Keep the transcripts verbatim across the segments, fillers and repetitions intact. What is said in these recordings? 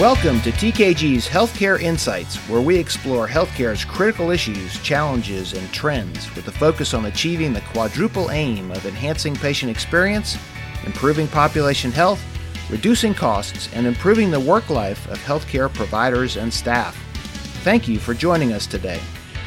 Welcome to T K G's Healthcare Insights, where we explore healthcare's critical issues, challenges, and trends with a focus on achieving the quadruple aim of enhancing patient experience, improving population health, reducing costs, and improving the work life of healthcare providers and staff. Thank you for joining us today.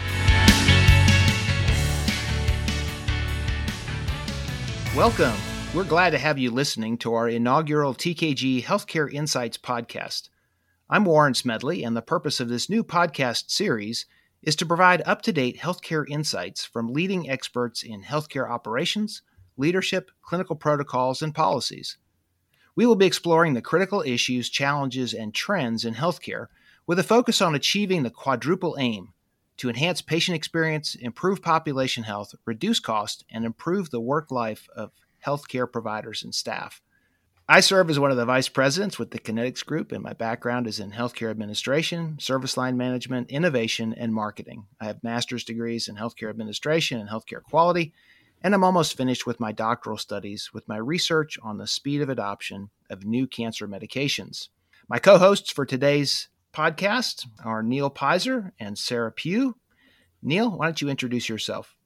Welcome. We're glad to have you listening to our inaugural T K G Healthcare Insights podcast. I'm Warren Smedley, and the purpose of this new podcast series is to provide up-to-date healthcare insights from leading experts in healthcare operations, leadership, clinical protocols, and policies. We will be exploring the critical issues, challenges, and trends in healthcare with a focus on achieving the quadruple aim to enhance patient experience, improve population health, reduce cost, and improve the work life of healthcare providers and staff. I serve as one of the vice presidents with the Kinetics Group, and my background is in healthcare administration, service line management, innovation, and marketing. I have master's degrees in healthcare administration and healthcare quality, and I'm almost finished with my doctoral studies with my research on the speed of adoption of new cancer medications. My co-hosts for today's podcast are Neil Pizer and Sarah Pugh. Neil, why don't you introduce yourself?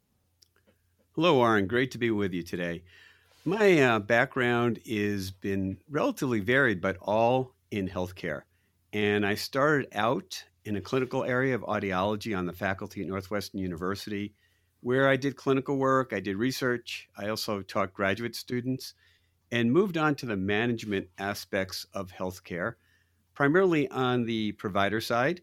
Hello, Warren. Great to be with you today. My uh, background has been relatively varied, but all in healthcare. And I started out in a clinical area of audiology on the faculty at Northwestern University, where I did clinical work, I did research, I also taught graduate students, and moved on to the management aspects of healthcare, primarily on the provider side.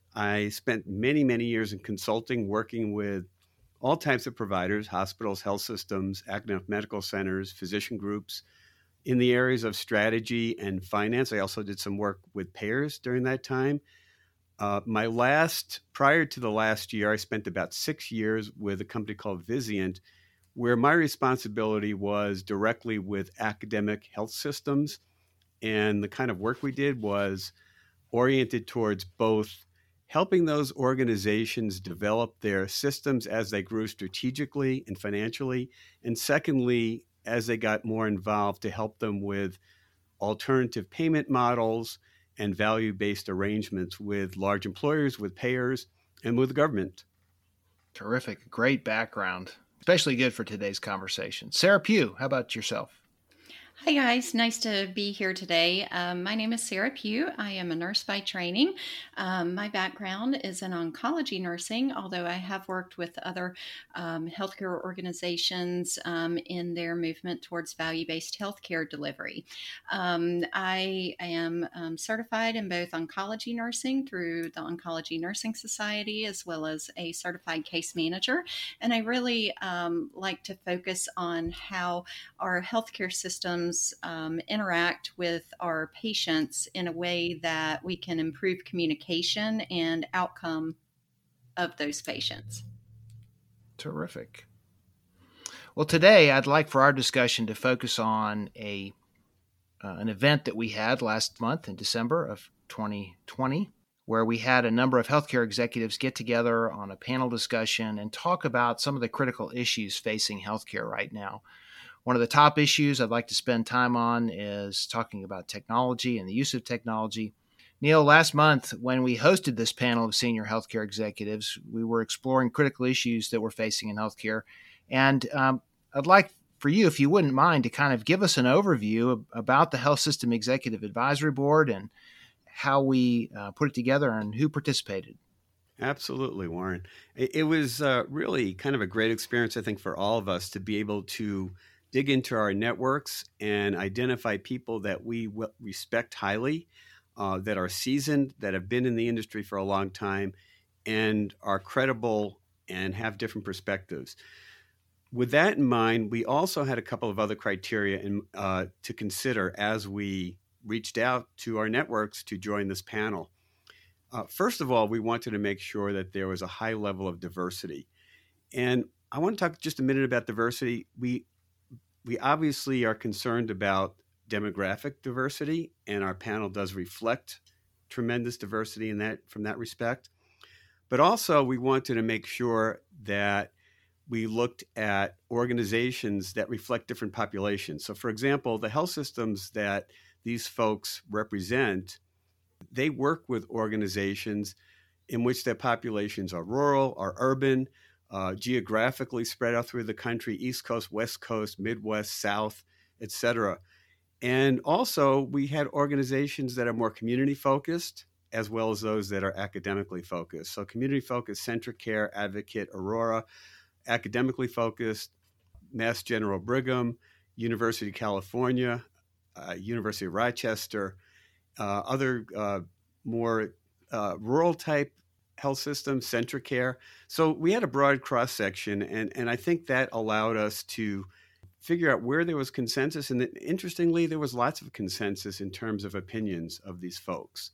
I spent many, many years in consulting, working with all types of providers, hospitals, health systems, academic medical centers, physician groups, in the areas of strategy and finance. I also did some work with payers during that time. Uh, my last, prior to the last year, I spent about six years with a company called Vizient, where my responsibility was directly with academic health systems. And the kind of work we did was oriented towards both helping those organizations develop their systems as they grew strategically and financially, and secondly, as they got more involved, to help them with alternative payment models and value-based arrangements with large employers, with payers, and with the government. Terrific. Great background, especially good for today's conversation. Sarah Pugh, how about yourself? Hi guys, nice to be here today. Um, my name is Sarah Pugh. I am a nurse by training. Um, my background is in oncology nursing, although I have worked with other um, healthcare organizations um, in their movement towards value-based healthcare delivery. Um, I am um, certified in both oncology nursing through the Oncology Nursing Society, as well as a certified case manager. And I really um, like to focus on how our healthcare systems Um, interact with our patients in a way that we can improve communication and outcome of those patients. Terrific. Well, today I'd like for our discussion to focus on a uh, an event that we had last month in December of twenty twenty, where we had a number of healthcare executives get together on a panel discussion and talk about some of the critical issues facing healthcare right now. One of the top issues I'd like to spend time on is talking about technology and the use of technology. Neil, last month when we hosted this panel of senior healthcare executives, we were exploring critical issues that we're facing in healthcare. And um, I'd like for you, if you wouldn't mind, to kind of give us an overview of, about the Health System Executive Advisory Board and how we uh, put it together and who participated. Absolutely, Warren. It, it was uh, really kind of a great experience, I think, for all of us to be able to dig into our networks and identify people that we w- respect highly, uh, that are seasoned, that have been in the industry for a long time, and are credible and have different perspectives. With that in mind, we also had a couple of other criteria in, uh, to consider as we reached out to our networks to join this panel. Uh, first of all, we wanted to make sure that there was a high level of diversity. And I want to talk just a minute about diversity. We We obviously are concerned about demographic diversity, and our panel does reflect tremendous diversity in that from that respect. But also, we wanted to make sure that we looked at organizations that reflect different populations. So, for example, the health systems that these folks represent, they work with organizations in which their populations are rural, are urban, uh, geographically spread out through the country, East Coast, West Coast, Midwest, South, et cetera. And also, we had organizations that are more community focused, as well as those that are academically focused. So community focused, Centricare, Advocate, Aurora, academically focused, Mass General Brigham, University of California, uh, University of Rochester, uh, other uh, more uh, rural type health systems, Centricare. So we had a broad cross section, and, and I think that allowed us to figure out where there was consensus. And interestingly, there was lots of consensus in terms of opinions of these folks.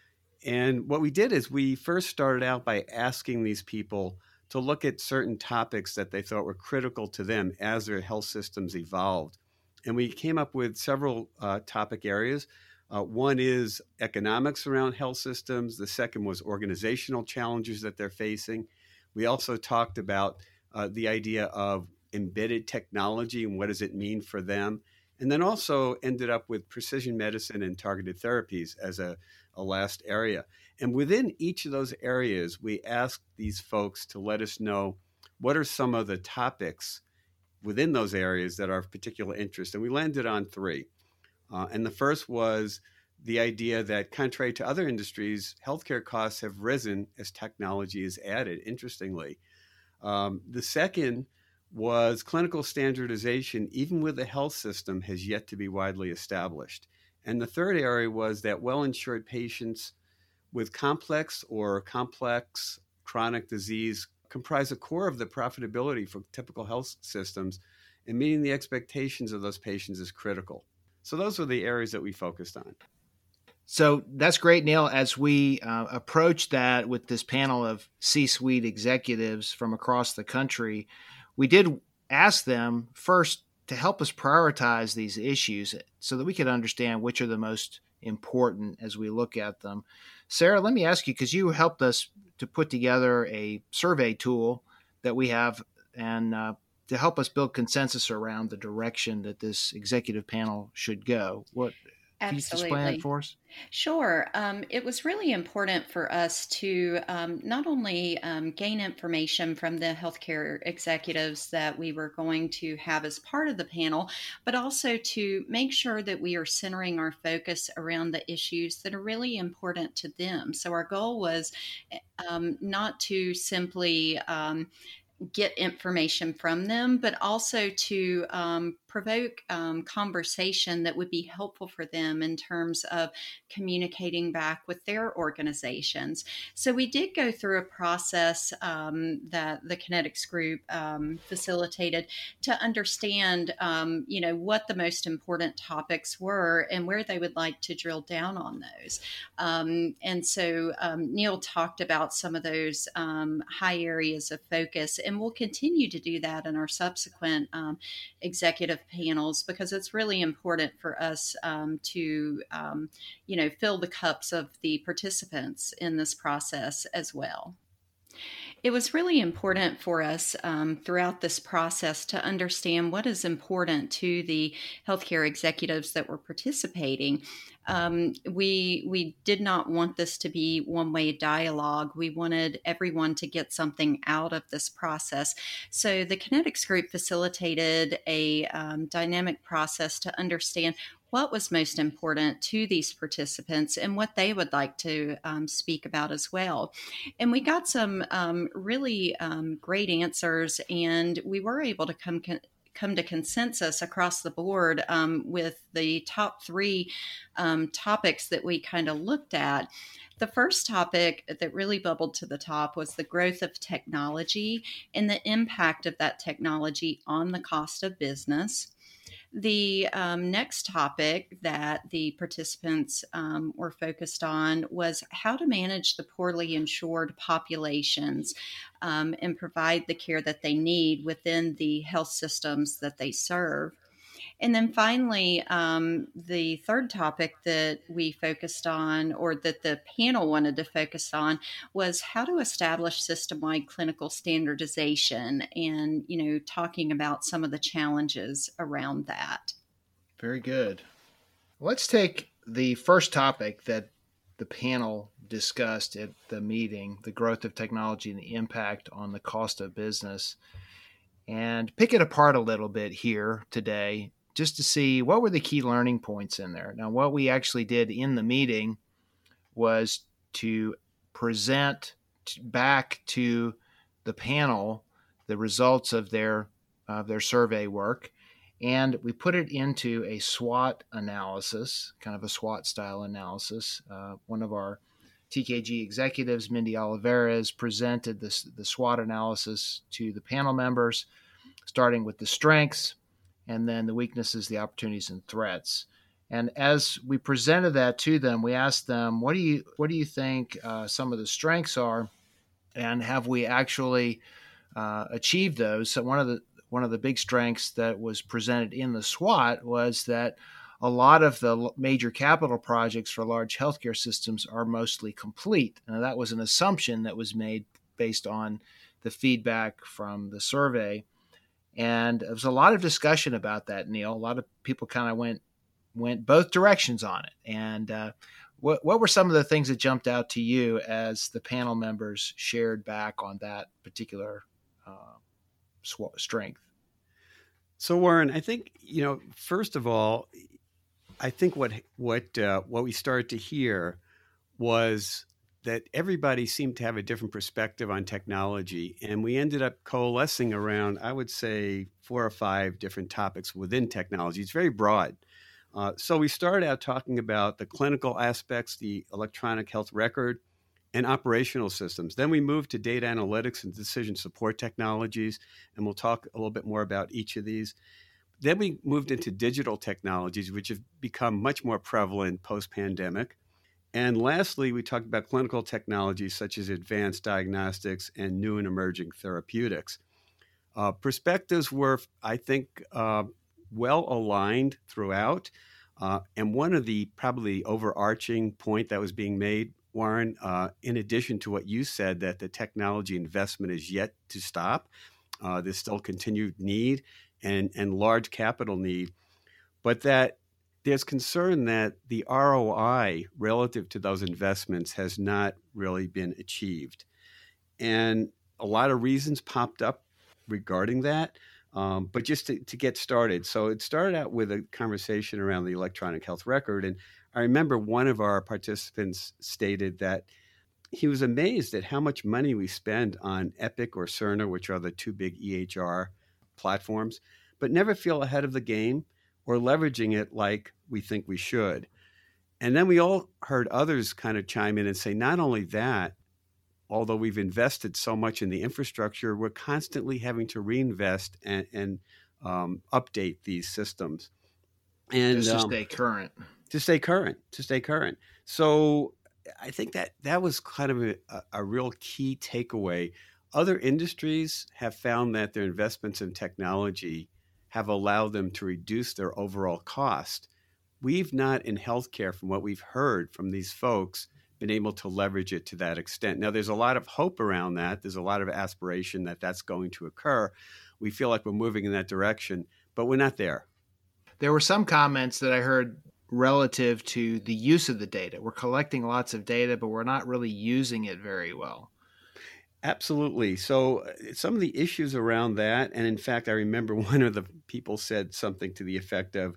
And what we did is we first started out by asking these people to look at certain topics that they thought were critical to them as their health systems evolved. And we came up with several uh, topic areas. Uh, one is economics around health systems. The second was organizational challenges that they're facing. We also talked about uh, the idea of embedded technology and what does it mean for them. And then also ended up with precision medicine and targeted therapies as a, a last area. And within each of those areas, we asked these folks to let us know what are some of the topics within those areas that are of particular interest. And we landed on three. Uh, and the first was the idea that contrary to other industries, healthcare costs have risen as technology is added, interestingly. Um, the second was clinical standardization, even with the health system, has yet to be widely established. And the third area was that well-insured patients with complex or complex chronic disease comprise a core of the profitability for typical health systems, and meeting the expectations of those patients is critical. So those were the areas that we focused on. So that's great, Neil. As we uh, approach that with this panel of C-suite executives from across the country, we did ask them first to help us prioritize these issues so that we could understand which are the most important as we look at them. Sarah, let me ask you, because you helped us to put together a survey tool that we have and uh, to help us build consensus around the direction that this executive panel should go. What Can Absolutely. you explain it for us? Sure. Um, it was really important for us to um, not only um, gain information from the healthcare executives that we were going to have as part of the panel, but also to make sure that we are centering our focus around the issues that are really important to them. So our goal was um, not to simply um, get information from them, but also to um, provoke um, conversation that would be helpful for them in terms of communicating back with their organizations. So we did go through a process um, that the Kinetics Group um, facilitated to understand, um, you know, what the most important topics were and where they would like to drill down on those. Um, and so um, Neil talked about some of those um, high areas of focus, and we'll continue to do that in our subsequent um, executive panels, because it's really important for us um, to, um, you know, fill the cups of the participants in this process as well. It was really important for us um, throughout this process to understand what is important to the healthcare executives that were participating. Um, we we did not want this to be one-way dialogue. We wanted everyone to get something out of this process. So the Kinetics Group facilitated a um, dynamic process to understand what was most important to these participants and what they would like to um, speak about as well. And we got some um, really um, great answers, and we were able to come con- come to consensus across the board um, with the top three um, topics that we kind of looked at. The first topic that really bubbled to the top was the growth of technology and the impact of that technology on the cost of business. The um, next topic that the participants um, were focused on was how to manage the poorly insured populations um, and provide the care that they need within the health systems that they serve. And then finally, um, the third topic that we focused on, or that the panel wanted to focus on, was how to establish system-wide clinical standardization, and, you know, talking about some of the challenges around that. Very good. Let's take the first topic that the panel discussed at the meeting, the growth of technology and the impact on the cost of business, and pick it apart a little bit here today just to see what were the key learning points in there. Now, what we actually did in the meeting was to present back to the panel the results of their of their survey work, and we put it into a SWOT analysis, kind of a SWOT style analysis. Uh, one of our T K G executives, Mindy Olivares, presented this, the SWOT analysis to the panel members, starting with the strengths and then the weaknesses, the opportunities, and threats. And as we presented that to them, we asked them, "What do you what do you think uh, some of the strengths are, and have we actually uh, achieved those?" So one of the one of the big strengths that was presented in the SWOT was that a lot of the major capital projects for large healthcare systems are mostly complete. Now, that was an assumption that was made based on the feedback from the survey. And there was a lot of discussion about that, Neil. A lot of people kind of went went both directions on it. And uh, what what were some of the things that jumped out to you as the panel members shared back on that particular uh, sw- strength? So, Warren, I think, you know, first of all, I think what what uh, what we started to hear was that everybody seemed to have a different perspective on technology. And we ended up coalescing around, I would say, four or five different topics within technology. It's very broad. Uh, so we started out talking about the clinical aspects, the electronic health record, and operational systems. Then we moved to data analytics and decision support technologies, and we'll talk a little bit more about each of these. Then we moved into digital technologies, which have become much more prevalent post-pandemic. And lastly, we talked about clinical technologies such as advanced diagnostics and new and emerging therapeutics. Uh, perspectives were, I think, uh, well aligned throughout. Uh, and one of the probably overarching point that was being made, Warren, uh, in addition to what you said, that the technology investment is yet to stop, uh, there's still continued need and, and large capital need, but that there's concern that the R O I relative to those investments has not really been achieved. And a lot of reasons popped up regarding that. Um, but just to, to get started, so it started out with a conversation around the electronic health record. And I remember one of our participants stated that he was amazed at how much money we spend on Epic or Cerner, which are the two big E H R platforms, but never feel ahead of the game or leveraging it like we think we should. And then we all heard others kind of chime in and say, not only that, although we've invested so much in the infrastructure, we're constantly having to reinvest and, and um, update these systems. And just to um, stay current. To stay current, to stay current. So I think that that was kind of a, a real key takeaway. Other industries have found that their investments in technology have allowed them to reduce their overall cost. We've not in healthcare, from what we've heard from these folks, been able to leverage it to that extent. Now, there's a lot of hope around that. There's a lot of aspiration that that's going to occur. We feel like we're moving in that direction, but we're not there. There were some comments that I heard relative to the use of the data. We're collecting lots of data, but we're not really using it very well. Absolutely. So some of the issues around that, and in fact, I remember one of the people said something to the effect of,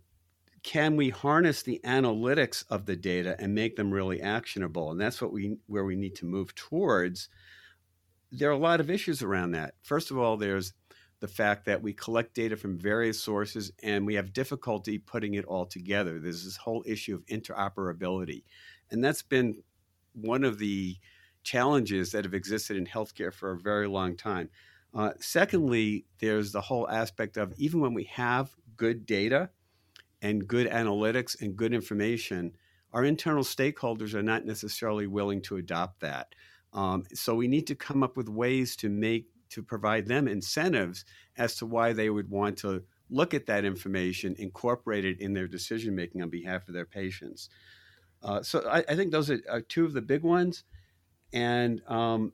can we harness the analytics of the data and make them really actionable? And that's what we where we need to move towards. There are a lot of issues around that. First of all, there's the fact that we collect data from various sources and we have difficulty putting it all together. There's this whole issue of interoperability. And that's been one of the challenges that have existed in healthcare for a very long time. Uh, secondly, there's the whole aspect of even when we have good data and good analytics and good information, our internal stakeholders are not necessarily willing to adopt that. Um, so we need to come up with ways to make to provide them incentives as to why they would want to look at that information, incorporate it in their decision making on behalf of their patients. Uh, so I, I think those are, are two of the big ones. And um,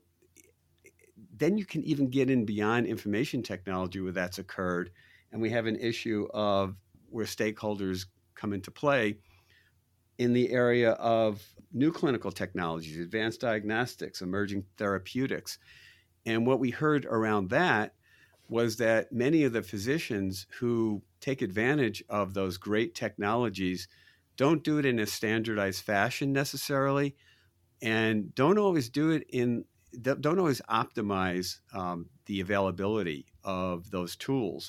then you can even get in beyond information technology where that's occurred. And we have an issue of where stakeholders come into play. in the area of new clinical technologies, advanced diagnostics, emerging therapeutics. And what we heard around that was that many of the physicians who take advantage of those great technologies don't do it in a standardized fashion necessarily, and don't always do it in, don't always optimize um, the availability of those tools.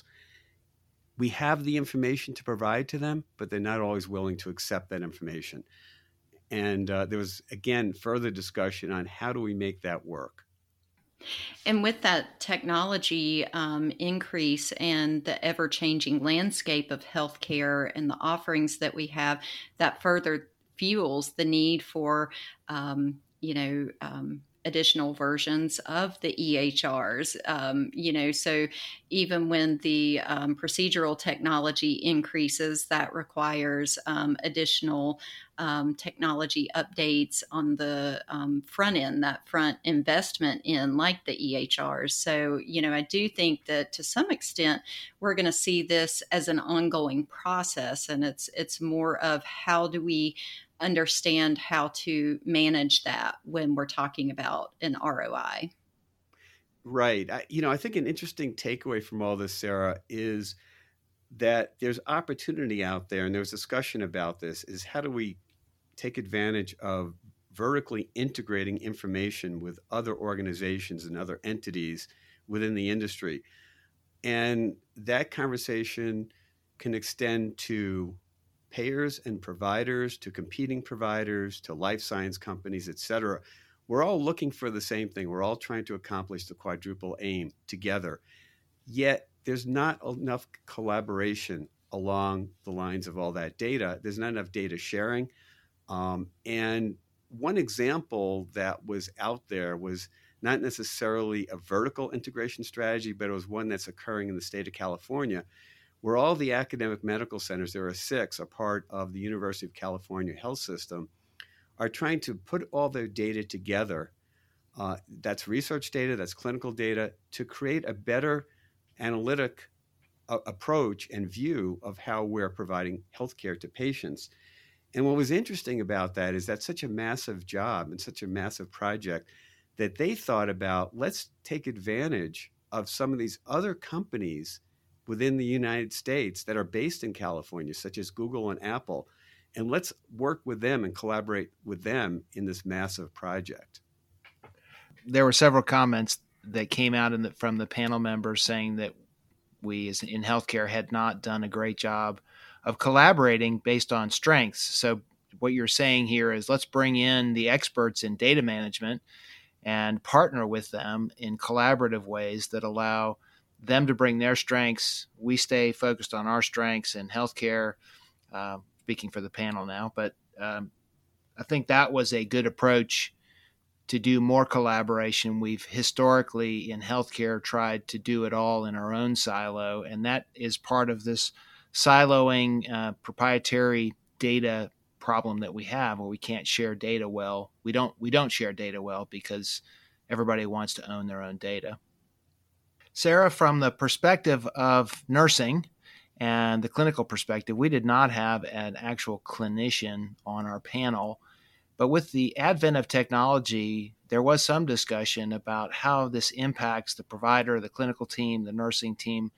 We have the information to provide to them, but they're not always willing to accept that information. And uh, there was, again, further discussion on how do we make that work. And with that technology um, increase and the ever-changing landscape of healthcare and the offerings that we have, that further fuels the need for, um, you know, um, additional versions of the E H Rs. Um, you know, so even when the um, procedural technology increases, that requires um, additional um, technology updates on the um, front end, that front investment in like the E H Rs. So, you know, I do think that to some extent, we're going to see this as an ongoing process, and it's it's more of how do we understand how to manage that when we're talking about an R O I. Right. I, you know, I think an interesting takeaway from all this, Sarah, is that there's opportunity out there, and there's discussion about this, is how do we take advantage of vertically integrating information with other organizations and other entities within the industry. And that conversation can extend to payers and providers, to competing providers, to life science companies, et cetera. We're all looking for the same thing. We're all trying to accomplish the quadruple aim together. Yet there's not enough collaboration along the lines of all that data. There's not enough data sharing. Um, and one example that was out there was not necessarily a vertical integration strategy, but it was one that's occurring in the state of California, where all the academic medical centers, there are six, are part of the University of California Health System, are trying to put all their data together. Uh, that's research data, that's clinical data, to create a better analytic uh, approach and view of how we're providing healthcare to patients. And what was interesting about that is that's such a massive job and such a massive project that they thought about, let's take advantage of some of these other companies within the United States that are based in California, such as Google and Apple, and let's work with them and collaborate with them in this massive project. There were several comments that came out in the, from the panel members saying that we as in healthcare had not done a great job of collaborating based on strengths. So what you're saying here is let's bring in the experts in data management and partner with them in collaborative ways that allow them to bring their strengths. We stay focused on our strengths in healthcare, uh, speaking for the panel now. But um, I think that was a good approach to do more collaboration. We've historically in healthcare tried to do it all in our own silo, and that is part of this siloing uh, proprietary data problem that we have, where we can't share data well. We don't we don't share data well because everybody wants to own their own data. Sarah, from the perspective of nursing and the clinical perspective, we did not have an actual clinician on our panel, but with the advent of technology, there was some discussion about how this impacts the provider, the clinical team, the nursing team.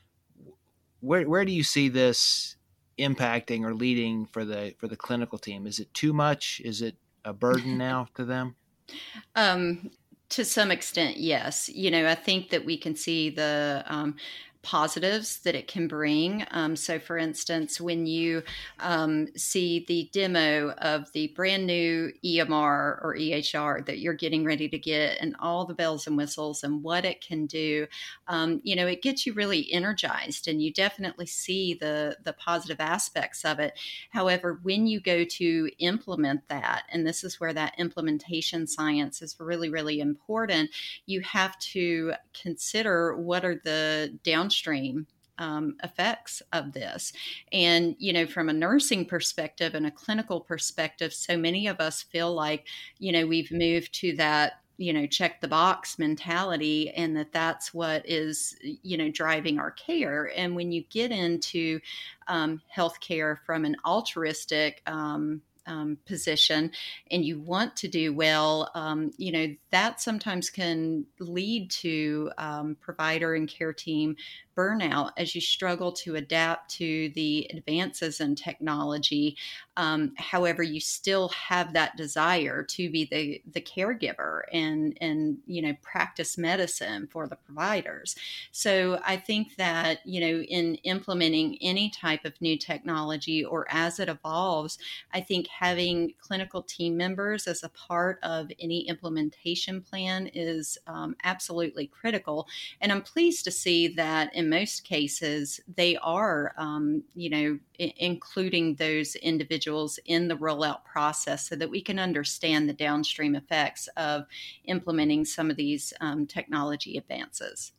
Where where do you see this impacting or leading for the for the clinical team? Is it too much? Is it a burden now to them? Um, to some extent, yes. You know, I think that we can see the um, positives that it can bring. Um, so, for instance, when you um, see the demo of the brand new E M R or E H R that you're getting ready to get and all the bells and whistles and what it can do, um, you know, it gets you really energized and you definitely see the, the positive aspects of it. However, when you go to implement that, and this is where that implementation science is really, really important, you have to consider what are the downstream Stream um, effects of this. And, you know, from a nursing perspective and a clinical perspective, so many of us feel like, you know, we've moved to that, you know, check the box mentality and that that's what is, you know, driving our care. And when you get into um, healthcare from an altruistic um um, position and you want to do well, um, you know, that sometimes can lead to um, provider and care team burnout as you struggle to adapt to the advances in technology. Um, however, you still have that desire to be the, the caregiver and, and, you know, practice medicine for the providers. So I think that, you know, in implementing any type of new technology or as it evolves, I think having clinical team members as a part of any implementation plan is um, absolutely critical. And I'm pleased to see that in most cases, they are, um, you know, I- including those individuals in the rollout process so that we can understand the downstream effects of implementing some of these um, technology advances.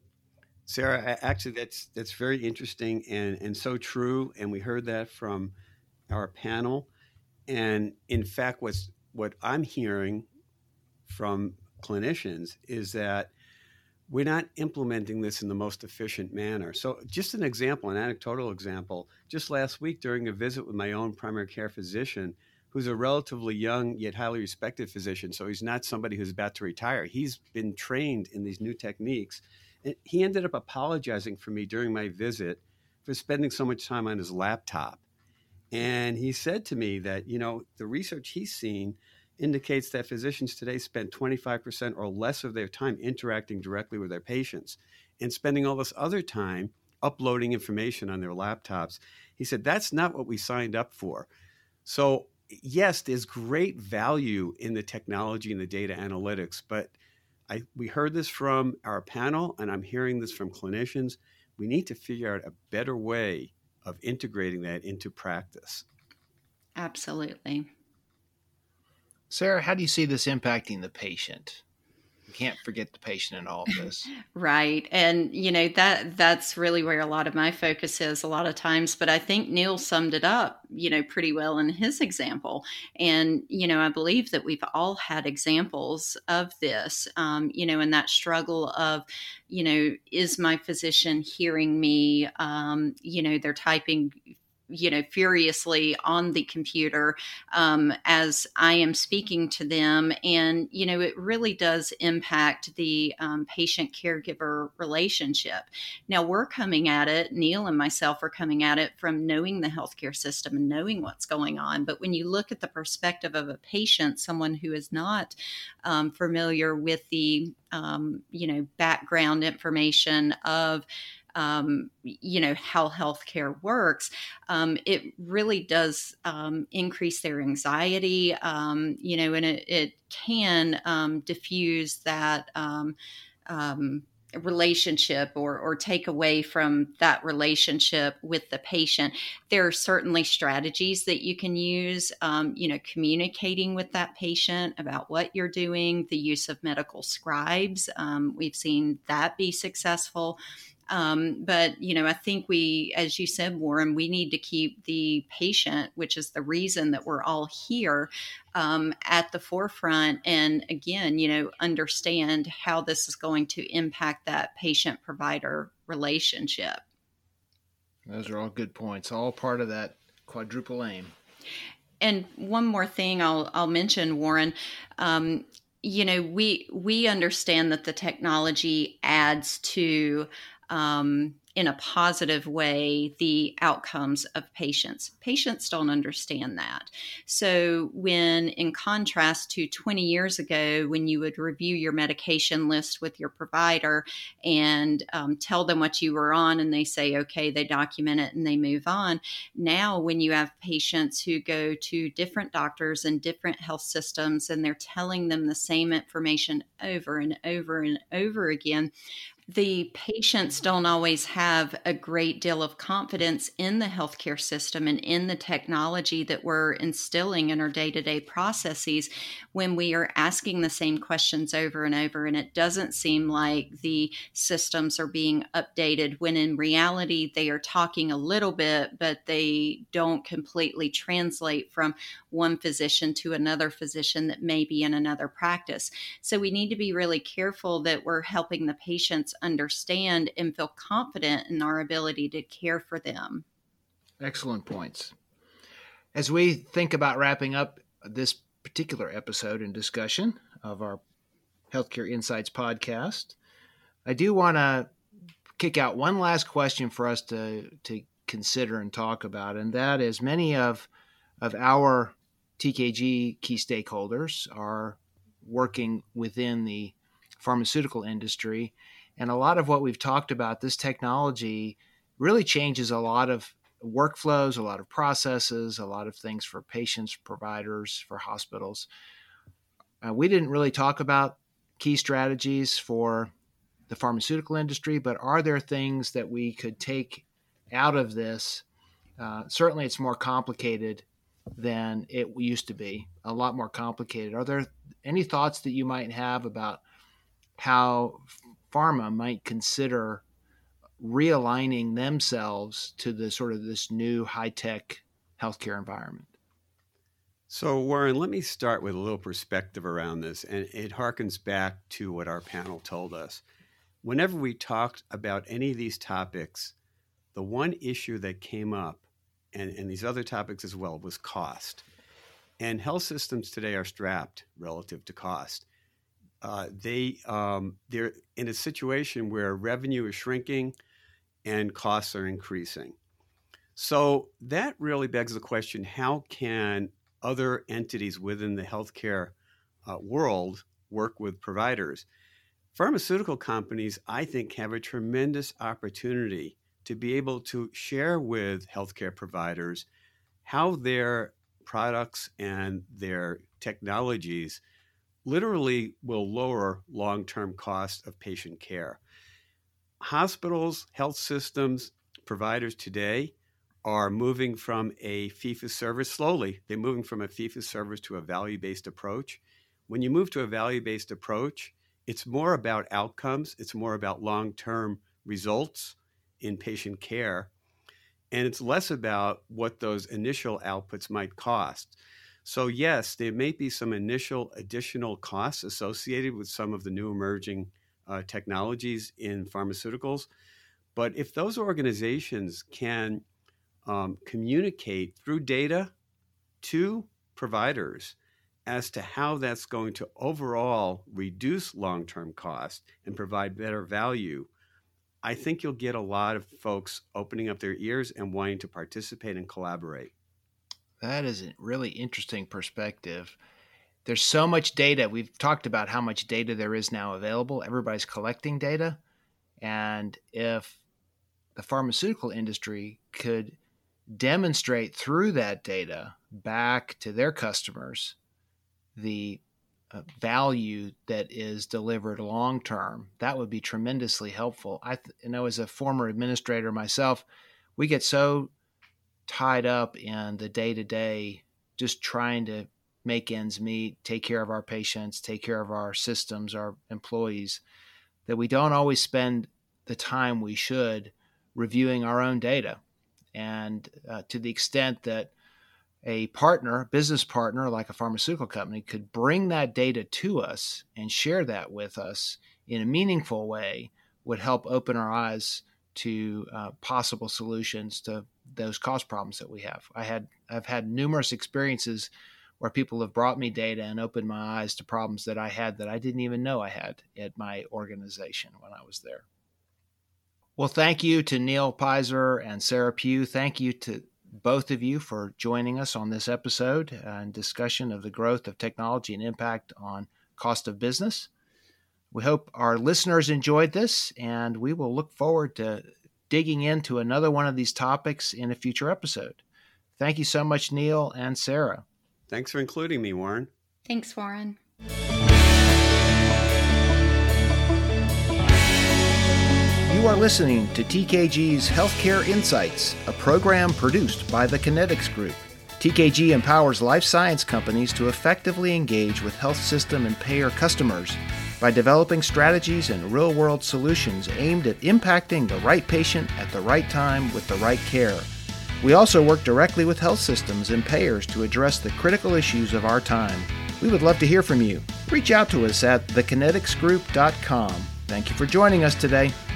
Sarah, actually, that's that's very interesting and, and so true. And we heard that from our panel. And in fact, what's what I'm hearing from clinicians is that we're not implementing this in the most efficient manner. So just an example, an anecdotal example, just last week during a visit with my own primary care physician, who's a relatively young yet highly respected physician, so he's not somebody who's about to retire. He's been trained in these new techniques. And he ended up apologizing for me during my visit for spending so much time on his laptop. And he said to me that, you know, the research he's seen indicates that physicians today spend twenty-five percent or less of their time interacting directly with their patients and spending all this other time uploading information on their laptops. He said, that's not what we signed up for. So yes, there's great value in the technology and the data analytics, but I, we heard this from our panel, and I'm hearing this from clinicians. We need to figure out a better way of integrating that into practice. Absolutely. Sarah, how do you see this impacting the patient? You can't forget the patient in all of this. Right. And, you know, that that's really where a lot of my focus is a lot of times. But I think Neil summed it up, you know, pretty well in his example. And, you know, I believe that we've all had examples of this, um, you know, in that struggle of, you know, is my physician hearing me? Um, you know, they're typing you know, furiously on the computer um, as I am speaking to them. And, you know, it really does impact the um, patient caregiver relationship. Now we're coming at it, Neil and myself are coming at it from knowing the healthcare system and knowing what's going on. But when you look at the perspective of a patient, someone who is not um, familiar with the, um, you know, background information of Um, you know, how healthcare works, um, it really does um, increase their anxiety, um, you know, and it, it can um, diffuse that um, um, relationship or, or take away from that relationship with the patient. There are certainly strategies that you can use, um, you know, communicating with that patient about what you're doing, the use of medical scribes. Um, we've seen that be successful. Um, but, you know, I think we, as you said, Warren, we need to keep the patient, which is the reason that we're all here, um, at the forefront. And again, you know, understand how this is going to impact that patient-provider relationship. Those are all good points, all part of that quadruple aim. And one more thing I'll, I'll mention, Warren, um, you know, we, we understand that the technology adds to Um, in a positive way, the outcomes of patients. Patients don't understand that. So when, in contrast to twenty years ago, when you would review your medication list with your provider and um, tell them what you were on and they say, okay, they document it and they move on. Now, when you have patients who go to different doctors and different health systems and they're telling them the same information over and over and over again, the patients don't always have a great deal of confidence in the healthcare system and in the technology that we're instilling in our day-to-day processes when we are asking the same questions over and over. And it doesn't seem like the systems are being updated when in reality they are talking a little bit, but they don't completely translate from one physician to another physician that may be in another practice. So we need to be really careful that we're helping the patients understand and feel confident in our ability to care for them. Excellent points. As we think about wrapping up this particular episode and discussion of our Healthcare Insights podcast, I do want to kick out one last question for us to, to consider and talk about, and that is many of, of our T K G key stakeholders are working within the pharmaceutical industry, and a lot of what we've talked about, this technology really changes a lot of workflows, a lot of processes, a lot of things for patients, providers, for hospitals. Uh, we didn't really talk about key strategies for the pharmaceutical industry, but are there things that we could take out of this? Uh, certainly it's more complicated than it used to be, a lot more complicated. Are there any thoughts that you might have about how pharma might consider realigning themselves to the sort of this new high-tech healthcare environment? So, Warren, let me start with a little perspective around this, and it harkens back to what our panel told us. Whenever we talked about any of these topics, the one issue that came up, and, and these other topics as well, was cost. And health systems today are strapped relative to cost. Uh, they, um, they're in a situation where revenue is shrinking and costs are increasing. So that really begs the question, how can other entities within the healthcare uh, world work with providers? Pharmaceutical companies, I think, have a tremendous opportunity to be able to share with healthcare providers how their products and their technologies literally will lower long-term costs of patient care. Hospitals, health systems, providers today are moving from a fee-for-service slowly. They're moving from a fee-for-service to a value-based approach. When you move to a value-based approach, it's more about outcomes. It's more about long-term results in patient care. And it's less about what those initial outputs might cost. So yes, there may be some initial additional costs associated with some of the new emerging uh, technologies in pharmaceuticals. But if those organizations can um, communicate through data to providers as to how that's going to overall reduce long-term cost and provide better value, I think you'll get a lot of folks opening up their ears and wanting to participate and collaborate. That is a really interesting perspective. There's so much data. We've talked about how much data there is now available. Everybody's collecting data. And if the pharmaceutical industry could demonstrate through that data back to their customers the uh, value that is delivered long term, that would be tremendously helpful. I th- you know, as a former administrator myself, we get so tied up in the day-to-day, just trying to make ends meet, take care of our patients, take care of our systems, our employees, that we don't always spend the time we should reviewing our own data. And uh, to the extent that a partner, business partner like a pharmaceutical company could bring that data to us and share that with us in a meaningful way, would help open our eyes to uh, possible solutions to those cost problems that we have. I had, I've had numerous experiences where people have brought me data and opened my eyes to problems that I had that I didn't even know I had at my organization when I was there. Well, thank you to Neil Pizer and Sarah Pugh. Thank you to both of you for joining us on this episode and discussion of the growth of technology and impact on cost of business. We hope our listeners enjoyed this, and we will look forward to digging into another one of these topics in a future episode. Thank you so much, Neil and Sarah. Thanks for including me, Warren. Thanks, Warren. You are listening to T K G's Healthcare Insights, a program produced by the Kinetics Group. T K G empowers life science companies to effectively engage with health system and payer customers by developing strategies and real-world solutions aimed at impacting the right patient at the right time with the right care. We also work directly with health systems and payers to address the critical issues of our time. We would love to hear from you. Reach out to us at the kinetics group dot com. Thank you for joining us today.